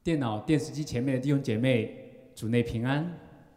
电脑、电视机前面的弟兄姐妹，主内平安。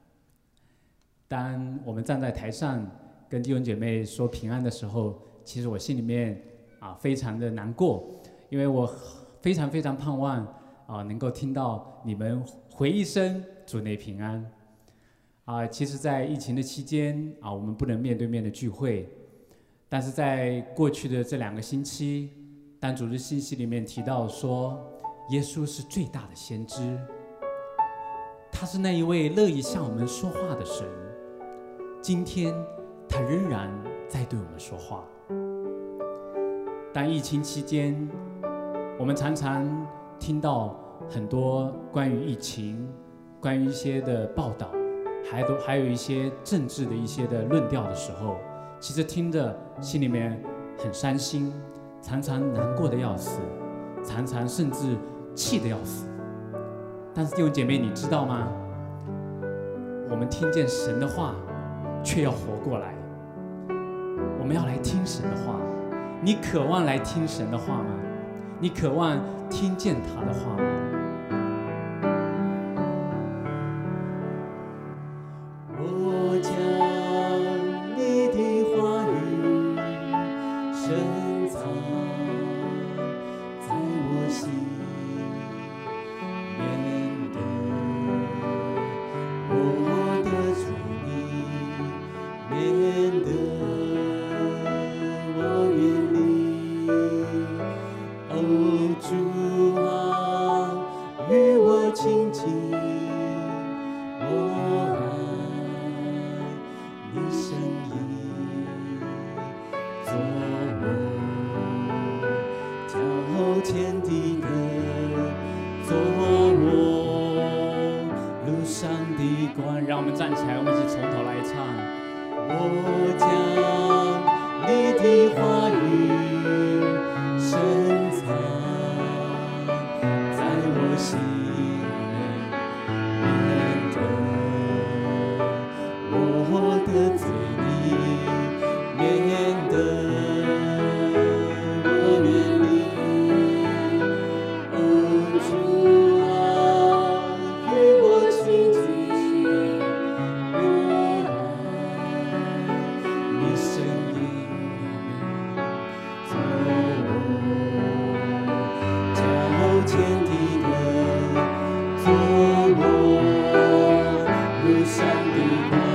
当我们站在台上跟弟兄姐妹说平安的时候，其实我心里面非常的难过，因为我非常非常盼望能够听到你们回一声主内平安。其实，在疫情的期间我们不能面对面的聚会，但是在过去的这2个星期，当主日信息里面提到说，耶稣是最大的先知，他是那一位乐意向我们说话的神。今天他仍然在对我们说话。当疫情期间，我们常常听到很多关于疫情、关于一些的报道，还有一些政治的一些的论调的时候，其实听着心里面很伤心，常常难过的要死，常常甚至气得要死。但是弟兄姐妹，你知道吗？我们听见神的话，却要活过来。我们要来听神的话。你渴望来听神的话吗？你渴望听见他的话吗？ 我将你的话语深藏在我心，免得我得罪你，免得我远离。哦，主啊，与我亲近，我爱你声音，做我挑天的歌，做我路上的光。 让我们站起来，我们一起从头来唱。 我将你的话语深藏在我心，免得我得罪你，免得我远离。哦，主啊，与我亲近，我爱你声音，做我挑天的歌，做我路上的光。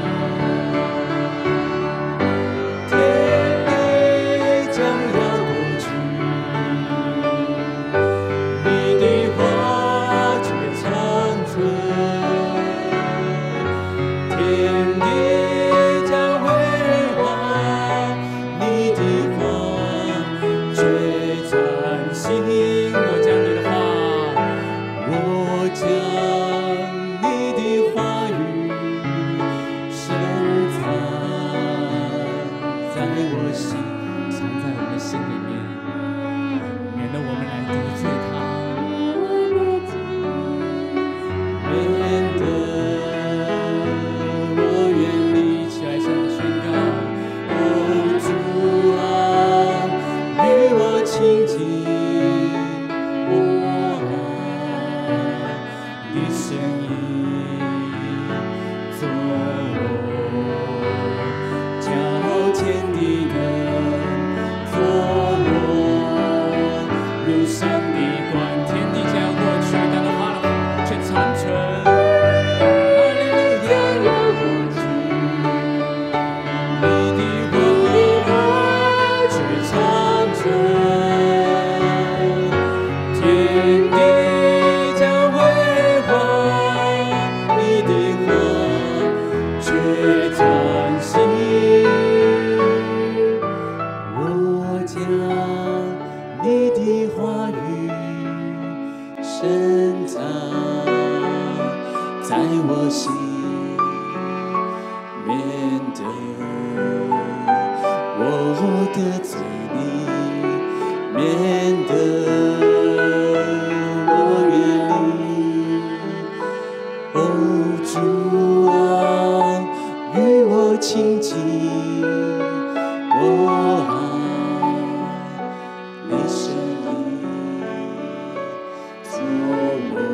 天地将要过去，你的话却长存。天地将辉煌，你的话却崭新。我将你的话，我将你的话语深藏在我心， 藏在我们的心里面，免得我们来得罪他。 免得我远离。 起来，向他宣告。 哦，主啊，与我亲近，我爱你声音，做我挑天的歌，做我路上的光。 天地将要过去，但他话的却长存。 天要过去，你的话却长存。天地将辉煌，你的话却崭新。我将你的话语深藏在我心，免得我得罪你，免得我远离。哦，主啊，与我亲近，我爱你声音，做我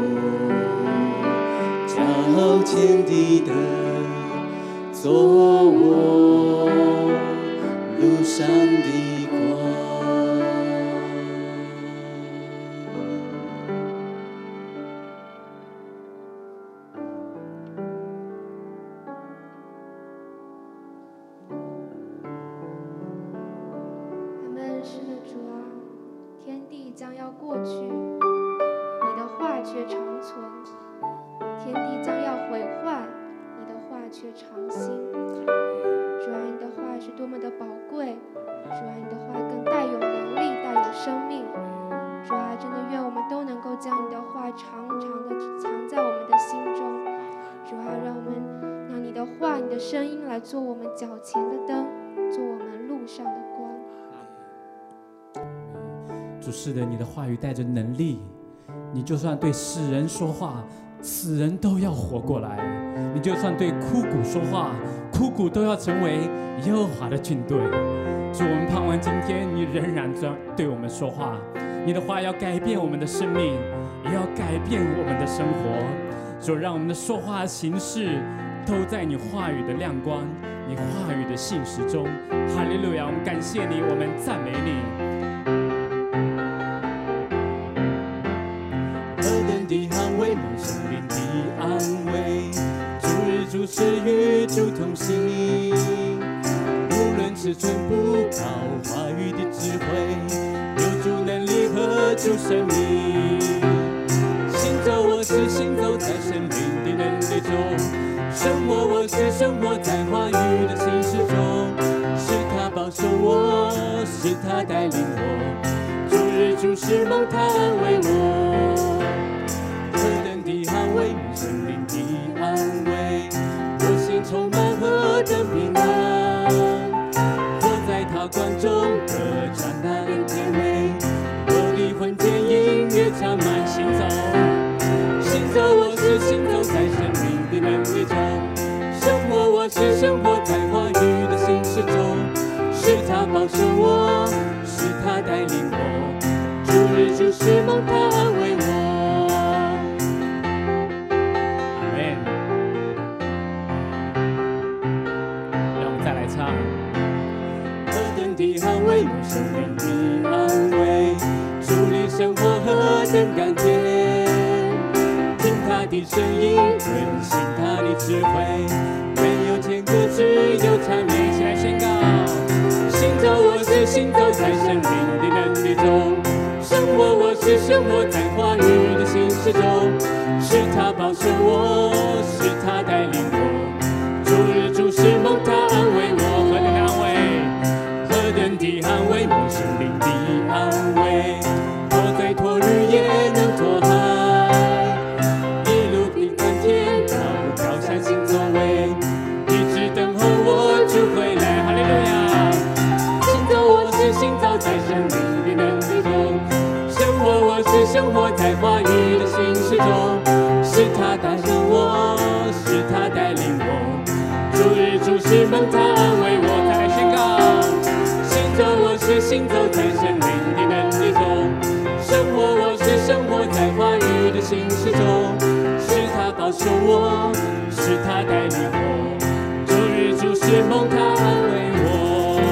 将要过去，你的话却长存；天地将要毁坏，你的话却长新。主啊，你的话是多么的宝贵，主啊，你的话更带有能力，带有生命。主啊，真的愿我们都能够将你的话常常的藏在我们的心中。主啊，让我们让你的话、你的声音来做我们脚前的灯，做我们路上的光。 主，是的，你的话语带着能力，你就算对死人说话，死人都要活过来；你就算对枯骨说话，枯骨都要成为耶和华的军队。主，我们盼望今天你仍然这样对我们说话，你的话要改变我们的生命，也要改变我们的生活。主，让我们的说话形式都在你话语的亮光，你话语的信实中。哈利路亚！我们感谢你，我们赞美你。 何等的安慰，蒙生灵的安慰，主日主是与主同行。无论尺寸不高，话语的智慧，有主能力和主生命。行走我是行走在神灵的能力中，生活我是生活在话语的心事中。是他保守我，是他带领我，主日主是蒙他安慰我。何等的安慰，蒙神灵的安慰，我心充满何等平安。活在他光中，歌唱他恩典美，我的魂间音乐长满行走。行走我是行走在神灵的能力中，生活我是生活在话语的心事中。是他保守我，是他带领我，主日主是蒙他安慰我。 阿门。让我们再来唱。 何等的安慰，蒙生灵的安慰，主里生活何等甘甜。听他的声音，遵行他的智慧，没有天歌，只有谄媚。一起来宣告。行走我是行走在神灵的能力中，生活我是生活在话语的心事中。是他保守我，是他带领我，主日主是蒙他安慰我。何等的安慰，何等的安慰，蒙生灵的安慰，脱罪脱律也能脱海，一路平安天高，高山行走位，一直等候我主回来。哈利路亚。行走在神灵的能力中，生活我是生活在话语的心事中。是他带领我，是他带领我，主日主是蒙他安慰我。再来宣告。行走我是行走在神灵的能力中，生活我是生活在话语的心事中。是他保守我，是他带领我，主日主是蒙他安慰我。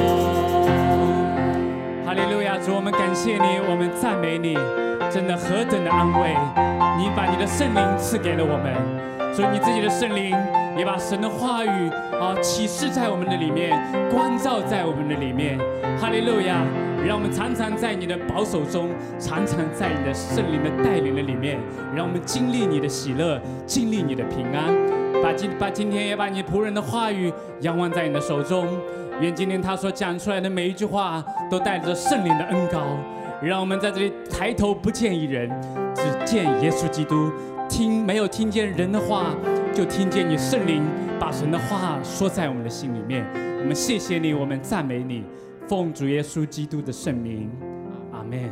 哈利路亚！主，我们感谢你，我们赞美你，真的何等的安慰！你把你的圣灵赐给了我们，所以你自己的圣灵也把神的话语启示在我们的里面，光照在我们的里面。哈利路亚！让我们常常在你的保守中，常常在你的圣灵的带领的里面，让我们经历你的喜乐，经历你的平安。把今天也把你仆人的话语仰望在你的手中。愿今天他所讲出来的每一句话都带着圣灵的恩膏，让我们在这里抬头不见一人，只见耶稣基督。没有听见人的话，就听见你圣灵把神的话说在我们的心里面。我们谢谢你，我们赞美你，奉主耶稣基督的圣名，阿们。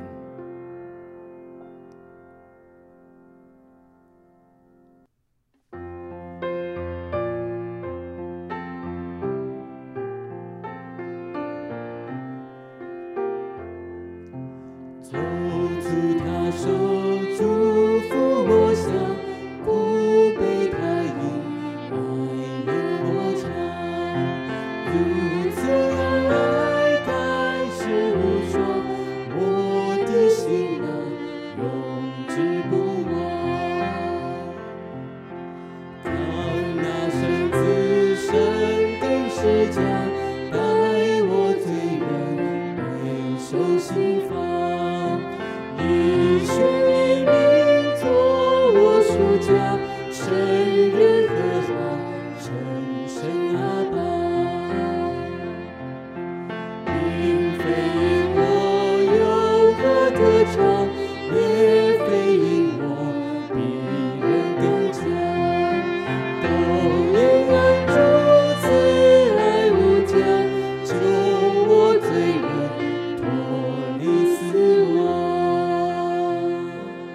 走出他手，祝福我想，不被他引，爱引我唱。如此恩爱，盖世无双，我的心啊，永志不忘。当那圣子升定十架，带我最远备受心房。 以血以命做我赎价，圣人和好，称神阿爸。并非因我有何特长，也非因我比人更强，都因爱主慈爱无疆，救我罪人脱离死亡。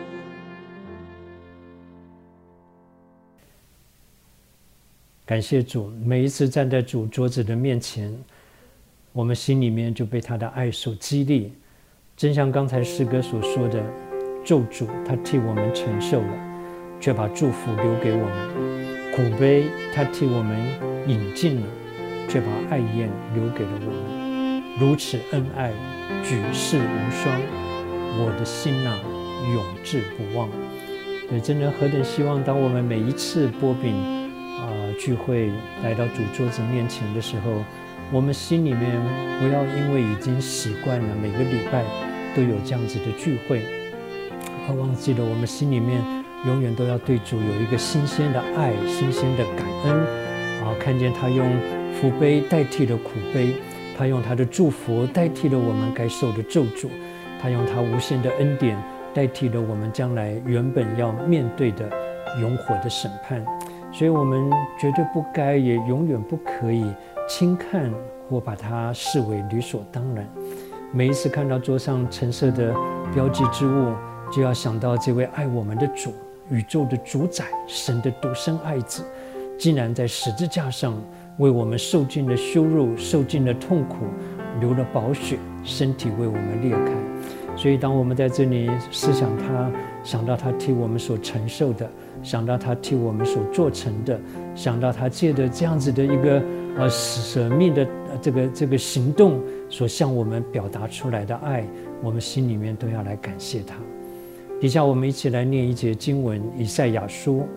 感谢主，每一次站在主桌子的面前，我们心里面就被他的爱所激励。正像刚才诗歌所说的，咒诅他替我们承受了，却把祝福留给我们；苦悲他替我们饮尽了，却把爱宴留给了我们。如此恩爱，举世无双，我的心啊，永志不忘。对，真的何等希望，当我们每一次擘饼聚会来到主桌子面前的时候，我们心里面不要因为已经习惯了每个礼拜都有这样子的聚会，而忘记了我们心里面永远都要对主有一个新鲜的爱、新鲜的感恩看见他用福杯代替了苦杯，他用他的祝福代替了我们该受的咒诅，他用他无限的恩典代替了我们将来原本要面对的永火的审判。所以我们绝对不该，也永远不可以轻看或把它视为理所当然。每一次看到桌上陈设的标记之物，就要想到这位爱我们的主，宇宙的主宰，神的独生爱子，竟然在十字架上为我们受尽了羞辱，受尽了痛苦，流了宝血，身体为我们裂开。所以当我们在这里思想他，想到他替我们所承受的，想到他替我们所做成的，想到他借着这样子的一个舍命的这个行动所向我们表达出来的爱，我们心里面都要来感谢他。底下我们一起来念一节经文，以赛亚书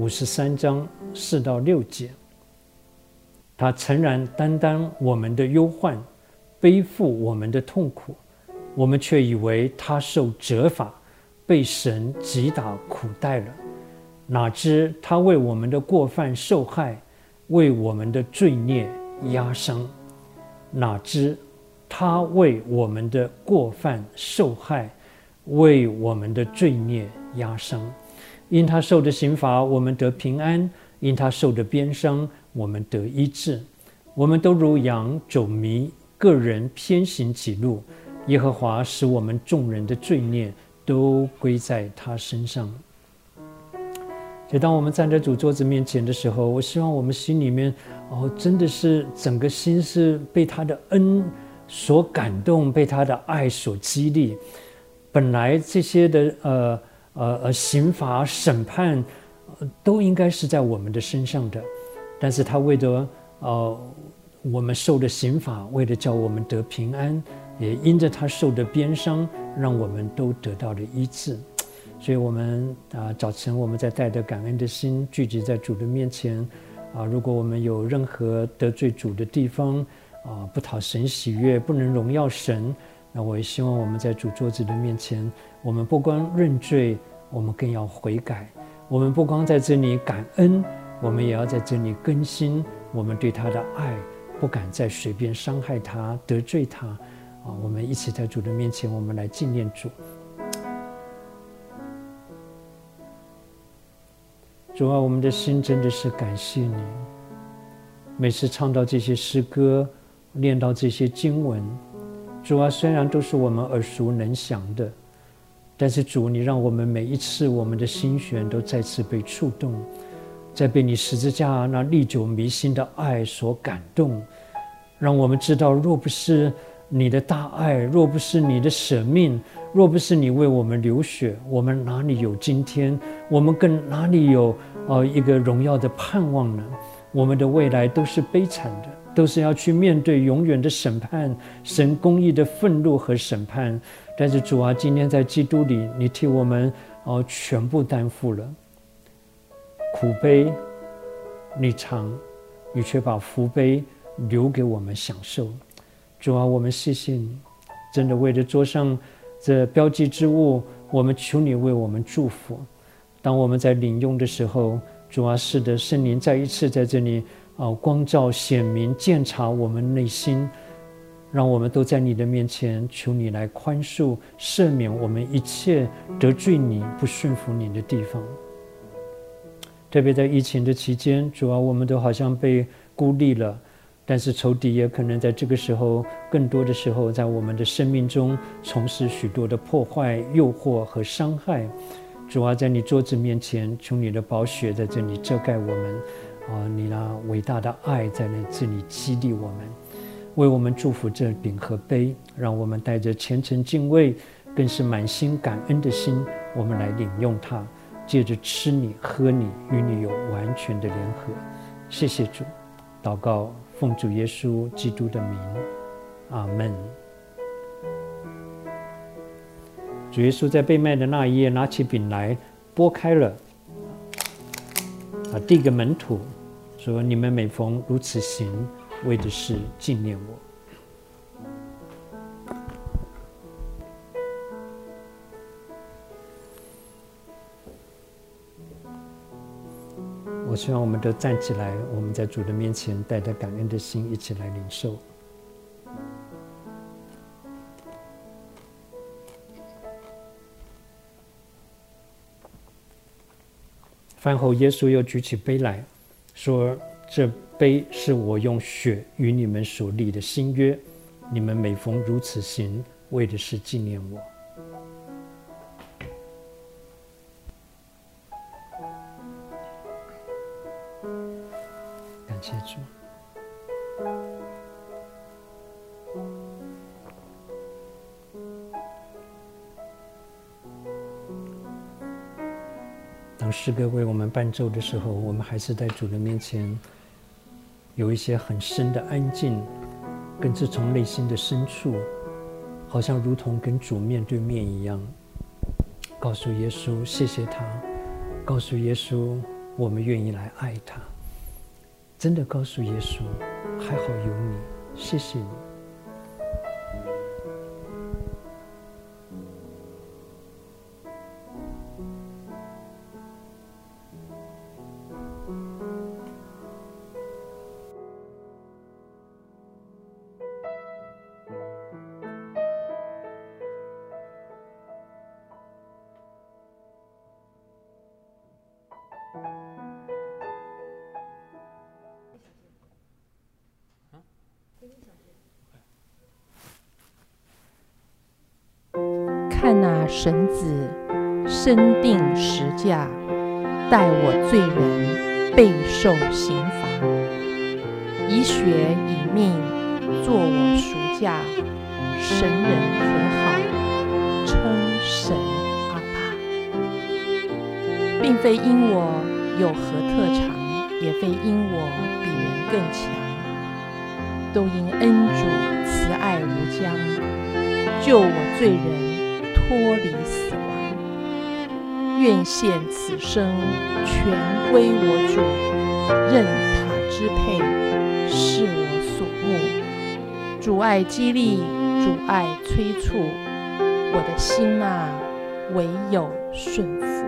53章4到6节。他诚然担当我们的忧患，背负我们的痛苦，我们却以为他受责罚，被神击打苦待了。哪知他为我们的过犯受害，为我们的罪孽压伤。哪知他为我们的过犯受害，为我们的罪孽压伤。因他受的刑罚，我们得平安；因他受的鞭伤，我们得医治。我们都如羊走迷，个人偏行己路。耶和华使我们众人的罪孽都归在他身上。所以当我们站在主桌子面前的时候，我希望我们心里面真的是整个心是被他的恩所感动，被他的爱所激励。本来这些的刑罚审判都应该是在我们的身上的，但是他为了我们受的刑罚，为了叫我们得平安，也因着他受的鞭伤，让我们都得到了医治。所以我们早晨我们在带着感恩的心聚集在主的面前如果我们有任何得罪主的地方不讨神喜悦，不能荣耀神，那我也希望我们在主桌子的面前，我们不光认罪，我们更要悔改。我们不光在这里感恩，我们也要在这里更新我们对他的爱，不敢再随便伤害他，得罪他我们一起在主的面前，我们来纪念主。主啊，我们的心真的是感谢你。每次唱到这些诗歌，念到这些经文，主啊，虽然都是我们耳熟能详的，但是主，你让我们每一次我们的心弦都再次被触动，在被你十字架那历久弥新的爱所感动，让我们知道，若不是你的大爱，若不是你的舍命，若不是你为我们流血，我们哪里有今天？我们更哪里有一个荣耀的盼望呢？我们的未来都是悲惨的，都是要去面对永远的审判，神公义的愤怒和审判。但是主啊，今天在基督里，你替我们全部担负了苦悲，你尝，你却把福杯留给我们享受。主啊，我们谢谢你，真的为了桌上这标记之物，我们求你为我们祝福。当我们在领用的时候，主啊，是的，圣灵再一次在这里光照显明鉴察我们内心，让我们都在你的面前，求你来宽恕赦免我们一切得罪你不顺服你的地方。特别在疫情的期间，主啊，我们都好像被孤立了，但是仇敌也可能在这个时候，更多的时候在我们的生命中从事许多的破坏、诱惑和伤害。主啊，在你桌子面前，求你的宝血在这里遮盖我们，你那伟大的爱在这里激励我们，为我们祝福这饼和杯，让我们带着虔诚敬畏，更是满心感恩的心，我们来领用它，借着吃你喝你，与你有完全的联合。谢谢主，祷告奉主耶稣基督的名，阿们。主耶稣在被卖的那一夜，拿起饼来，拨开了，递给门徒，说：“你们每逢如此行，为的是纪念我。”我希望我们都站起来，我们在主的面前带着感恩的心一起来领受。饭后，耶稣又举起杯来，说：“这杯是我用血与你们所立的新约，你们每逢如此行，为的是纪念我。”感谢主。当诗歌为我们伴奏的时候，我们还是在主的面前有一些很深的安静，更是从内心的深处，好像如同跟主面对面一样，告诉耶稣谢谢他，告诉耶稣我们愿意来爱他，真的告诉耶稣还好有你，谢谢你。 看那神子身定十架，代我罪人备受刑罚，以血以命作我赎价，神人和好，称神阿爸。并非因我有何特长，也非因我比人更强，都因恩主慈爱如江，救我罪人脱离死亡。愿献此生全归我主，任他支配，是我所慕。主爱激励，主爱催促，我的心啊，唯有顺服。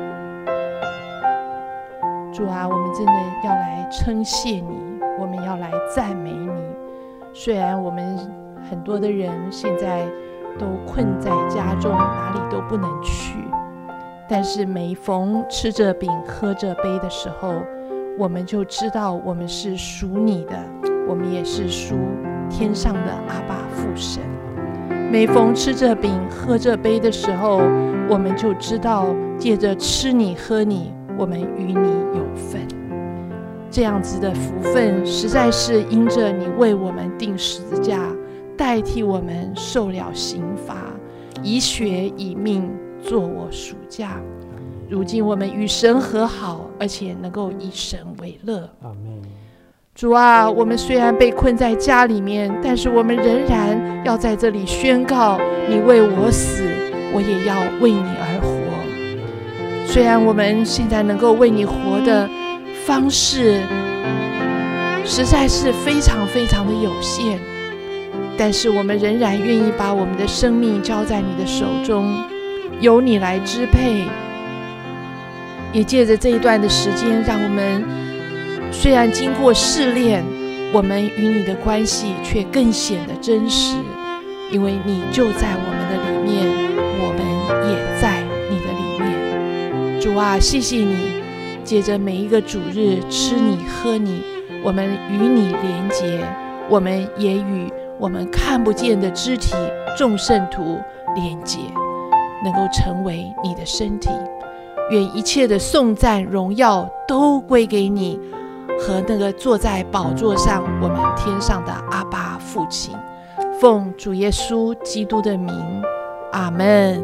主啊，我们真的要来称谢你，我们要来赞美你。虽然我们很多的人现在都困在家中，哪里都不能去，但是每逢吃着饼喝着杯的时候，我们就知道我们是属你的，我们也是属天上的阿爸父神。每逢吃着饼喝着杯的时候，我们就知道借着吃你喝你，我们与你有份。这样子的福分实在是因着你为我们钉十字架，代替我们受了刑罚，以血以命作我赎价。如今我们与神和好，而且能够以神为乐。 阿们。 主啊，我们虽然被困在家里面，但是我们仍然要在这里宣告，你为我死，我也要为你而活。虽然我们现在能够为你活的方式实在是非常非常的有限， 但是我们仍然愿意把我们的生命交在你的手中，由你来支配。也借着这一段的时间，让我们虽然经过试炼，我们与你的关系却更显得真实，因为你就在我们的里面，我们也在你的里面。主啊，谢谢你，借着每一个主日吃你喝你，我们与你连结，我们也与我们看不见的肢体众圣徒连结，能够成为你的身体。愿一切的颂赞荣耀都归给你和那个坐在宝座上我们天上的阿爸父亲。奉主耶稣基督的名，阿们。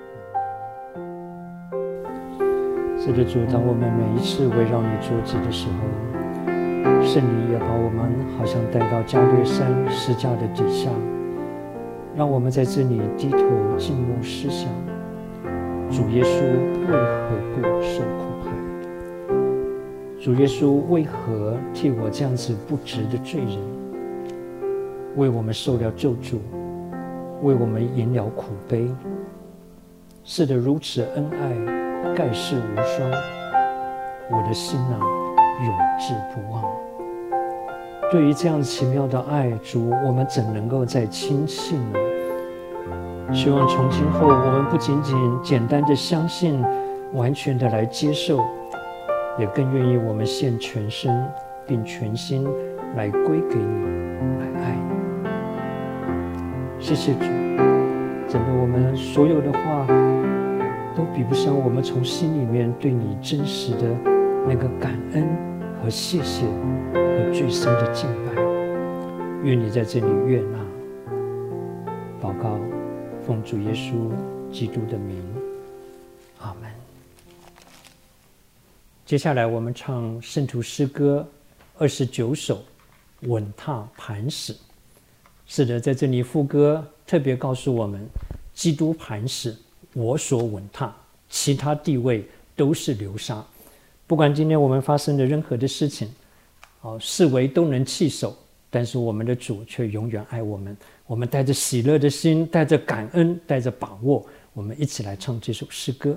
是的，主，当我们每一次围绕你桌子的时候，圣灵也把我们好像带到加略山十架的底下，让我们在这里低头静默思想，主耶稣为何不受苦害？主耶稣为何替我这样子不值的罪人，为我们受了咒诅，为我们饮了苦杯？是的，如此恩爱，盖世无双，我的心啊，永志不忘。对于这样奇妙的爱，主，我们怎能够再轻信呢？希望从今后，我们不仅仅简单的相信，完全的来接受，也更愿意我们献全身并全心来归给你，来爱你。谢谢主，真的，我们所有的话都比不上我们从心里面对你真实的那个感恩和谢谢和最深的敬拜。愿你在这里悦纳。祷告，奉主耶稣基督的名，阿们。接下来我们唱圣徒诗歌29首，稳踏磐石。是的，在这里副歌特别告诉我们，基督磐石，我所稳踏，其他地位都是流沙。不管今天我们发生的任何的事情，视为都能弃守，但是我们的主却永远爱我们。我们带着喜乐的心，带着感恩，带着把握，我们一起来唱这首诗歌。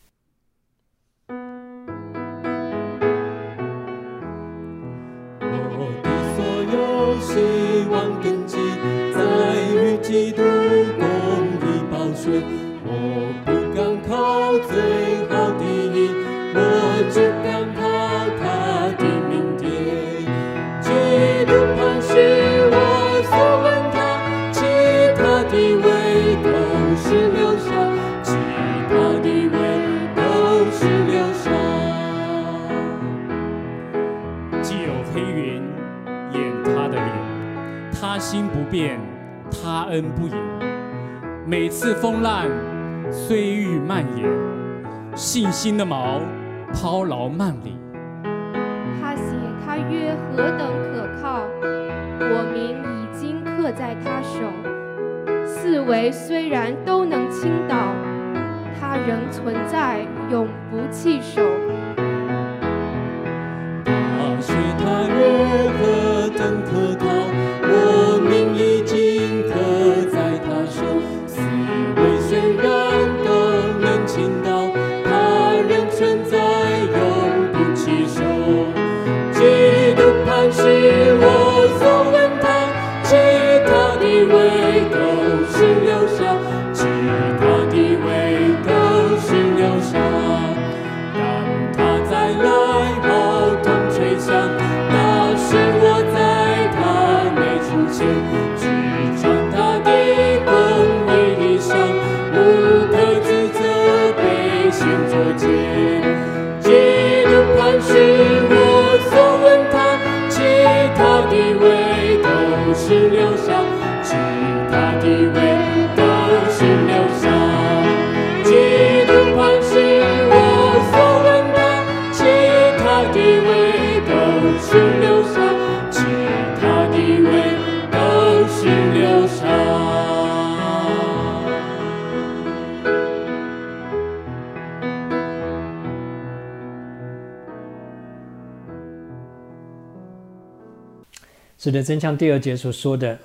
我的所有希望根基在于基督公义宝血，我不敢靠最好的义，我只敢靠他的名典。基督磐石我所稳踏，其他的位都是流沙，其他的位都是流沙。 既有黑云掩他的脸，他心不变，他恩不移。每次风浪虽欲蔓延，信心的锚抛锚万里。 他写他约何等可靠，我名已经刻在他手。四围虽然都能倾倒，他仍存在，永不弃守。 他学他约何等可靠，我名已经刻在他手。四围虽然都能倾倒，他仍存在，永不弃守。基督磐石我所稳踏，其他的位都是流沙，其他的位都是流沙。当他再来，号筒吹响，那时我在他内出现，只穿他的公义衣裳，无可指责，被献作见。基督磐石我所稳踏，其他的位都是流沙，其他的位都是流沙。基督磐石我所稳踏，其他的位都是流沙，其他的位都是流沙。 是的，真像第2节所说的，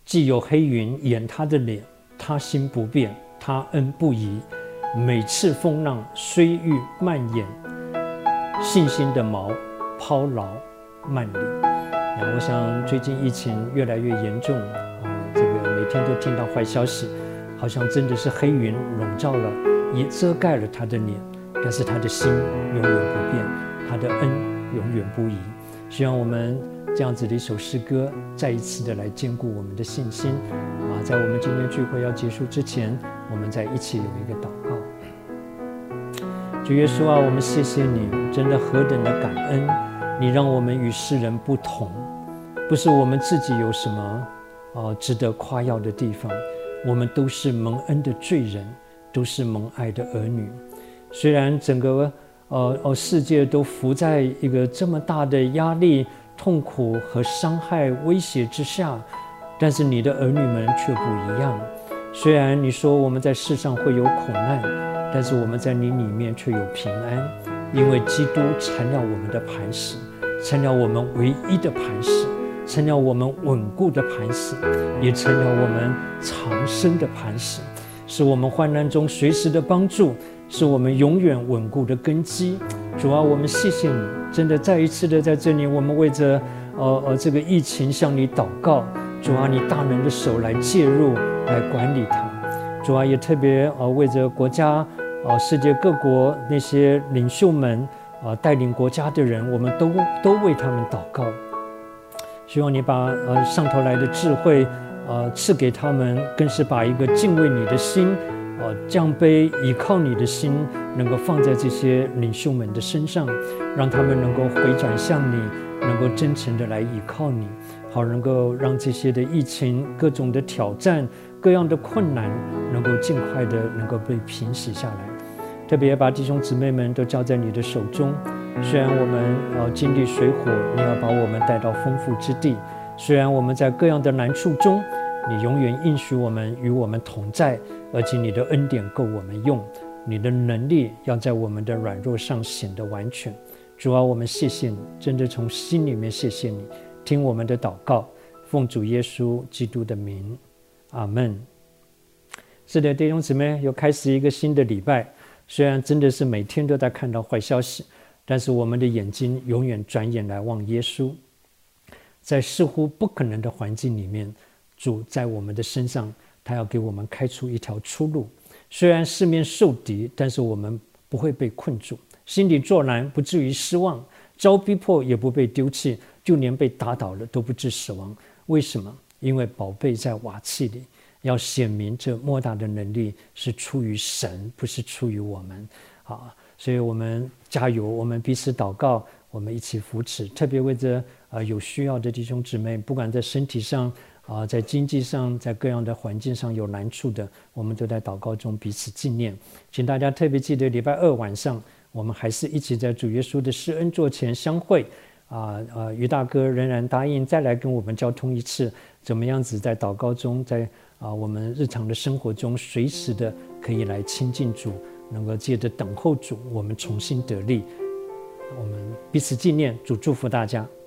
既有黑云掩他的脸，他心不变，他恩不移。每次风浪虽欲蔓延，信心的锚抛锚万里。我想最近疫情越来越严重这个每天都听到坏消息，好像真的是黑云笼罩了，也遮盖了他的脸，但是他的心永远不变，他的恩永远不移。希望我们这样子的一首诗歌再一次的来兼顾我们的信心在我们今天聚会要结束之前，我们再一起有一个祷告。主耶稣我们谢谢你，真的何等的感恩，你让我们与世人不同，不是我们自己有什么值得夸耀的地方，我们都是蒙恩的罪人，都是蒙爱的儿女。虽然整个世界都伏在一个这么大的压力、痛苦和伤害、威胁之下，但是你的儿女们却不一样。虽然你说我们在世上会有苦难，但是我们在你里面却有平安，因为基督成了我们的磐石，成了我们唯一的磐石，成了我们稳固的磐石，也成了我们长生的磐石，是我们患难中随时的帮助，是我们永远稳固的根基。主我们谢谢你，真的再一次的在这里，我们为着这个疫情向你祷告。主你大能的手来介入，来管理它。主也特别为着国家世界各国那些领袖们带领国家的人，我们都为他们祷告。希望你把上头来的智慧赐给他们，更是把一个敬畏你的心降卑倚靠你的心能够放在这些领袖们的身上，让他们能够回转向你，能够真诚的来倚靠你，好能够让这些的疫情各种的挑战各样的困难能够尽快的能够被平息下来。特别把弟兄姊妹们都交在你的手中，虽然我们经历水火，你要把我们带到丰富之地，虽然我们在各样的难处中，你永远应许我们与我们同在，而且你的恩典够我们用，你的能力要在我们的软弱上显得完全。主我们谢谢你，真的从心里面谢谢你，听我们的祷告，奉主耶稣基督的名，阿们。是的，弟兄姊妹，又开始一个新的礼拜，虽然真的是每天都在看到坏消息，但是我们的眼睛永远转眼来望耶稣。在似乎不可能的环境里面，主在我们的身上，他要给我们开出一条出路。虽然四面受敌，但是我们不会被困住，心里作难，不至于失望，遭逼迫也不被丢弃，就连被打倒了都不致死亡。为什么？因为宝贝在瓦器里，要显明这莫大的能力是出于神，不是出于我们。所以我们加油，我们彼此祷告，我们一起扶持，特别为着有需要的弟兄姊妹，不管在身体上在经济上，在各样的环境上有难处的，我们都在祷告中彼此纪念。请大家特别记得礼拜二晚上，我们还是一起在主耶稣的施恩座前相会。于大哥仍然答应再来跟我们交通一次，怎么样子在祷告中，在我们日常的生活中随时的可以来亲近主，能够借着等候主，我们重新得力。我们彼此纪念，主祝福大家。